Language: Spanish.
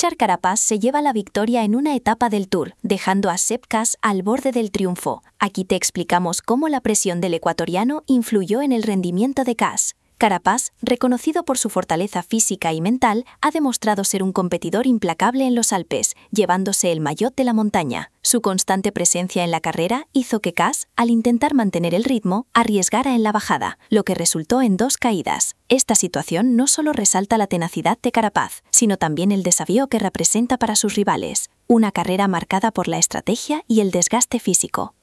Richard Carapaz se lleva la victoria en una etapa del Tour, dejando a Sepp Kuss al borde del triunfo. Aquí te explicamos cómo la presión del ecuatoriano influyó en el rendimiento de Kuss. Carapaz, reconocido por su fortaleza física y mental, ha demostrado ser un competidor implacable en los Alpes, llevándose el maillot de la montaña. Su constante presencia en la carrera hizo que Kuss, al intentar mantener el ritmo, arriesgara en la bajada, lo que resultó en 2 caídas. Esta situación no solo resalta la tenacidad de Carapaz, sino también el desafío que representa para sus rivales, una carrera marcada por la estrategia y el desgaste físico.